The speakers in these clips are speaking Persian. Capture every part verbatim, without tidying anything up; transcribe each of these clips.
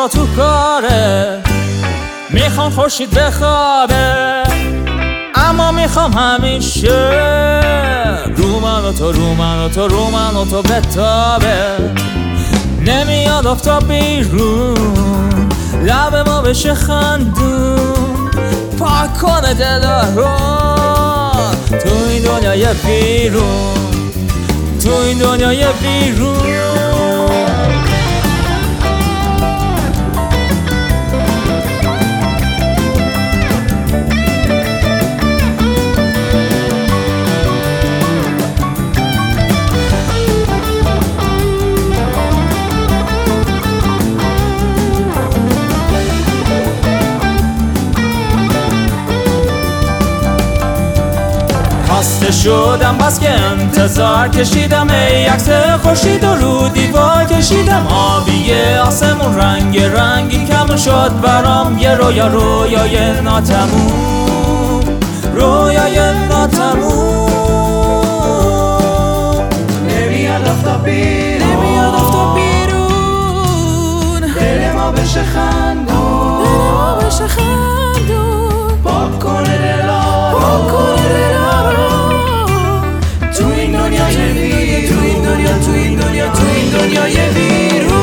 صبرا تو کاره، میخوام خورشید بخوابه، اما میخوام همیشه رو من و تو رو من و تو رو من و تو بتابه. نمیاد آفتاب بیرون، لب ما بشه خندون، پاک کنه دل رو تو این دنیای بیرون، تو این دنیای بیرون. خسته شدم بس که انتظار کشیدم، ای عکس خورشید و رو دیوار کشیدم. آبیه آسمون رنگ رنگی کم شد برام، یه رویا رویای ناتموم، رویای ناتموم. نمیاد آفتاب بیرون، نمیاد آفتاب بیرون، دل ما بشه خندون، دل ما بشه خندون، پاک کنه دلا پاک کنه دلا رو تو این دنیای بیرون، تو این دنیا، تو این دنیا، تو این دنیای بیرون.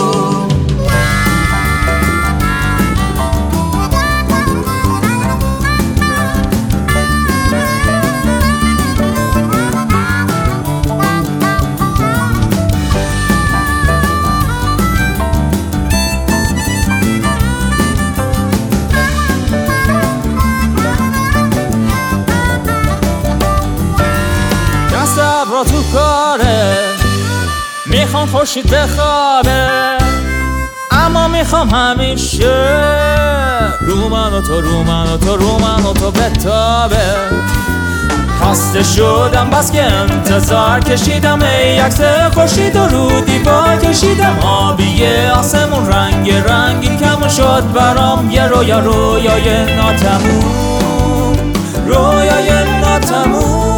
صبرا تو کاره، میخوام خورشید بخوابه، اما میخوام همیشه رو من و تو رو من و تو رو من و تو بتابه. خسته شدم بس که انتظار کشیدم، ای عکس خورشید و رو دیوار کشیدم. آبیه آسمون رنگ رنگی کم شد برام، یه رویا رویای ناتموم، رویای ناتموم.